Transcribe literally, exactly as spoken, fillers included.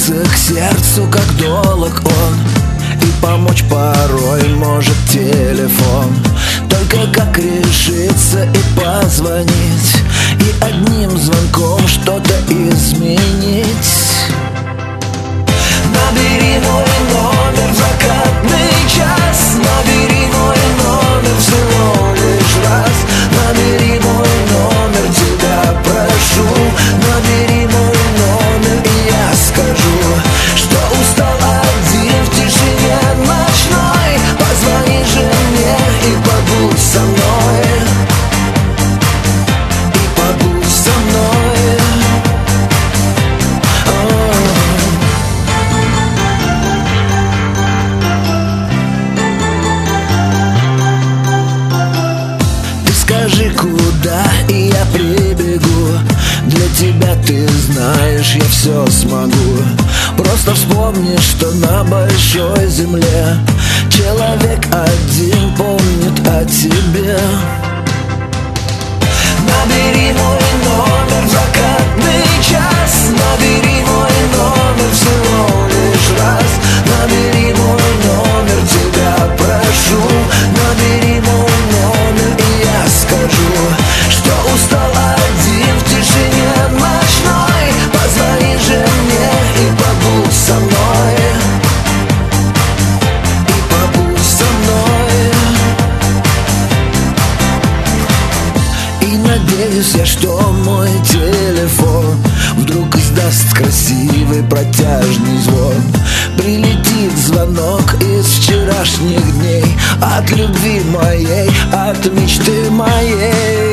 Прижаться к сердцу, как долг он, и помочь порой может телефон. Только как решиться и позвонить, и одним звонком что-то изменить. Набери мой номер в закатный час, набери мой номер всего лишь раз. Набери мой номер, тебя прошу, набери мой номер, и я скажу, что устал один в тишине ночной. Позвони же мне и побудь со мной, и побудь со мной. Ты скажи, куда, и я прибегу. Для тебя, ты знаешь, я все смогу. Просто вспомни, что на большой земле человек один помнит о тебе. Набери мой номер в закатный час, набери мой номер всего лишь раз. Набери мой номер, тебя прошу, набери мой номер, и я скажу, что устал один в тишине ночной. Позвони же мне и побудь со мной, и побудь со мной. И надеюсь я, что мой телефон вдруг издаст красивый протяжный звон. Прилетит звонок из вчерашних дней, от любви моей, от мечты моей.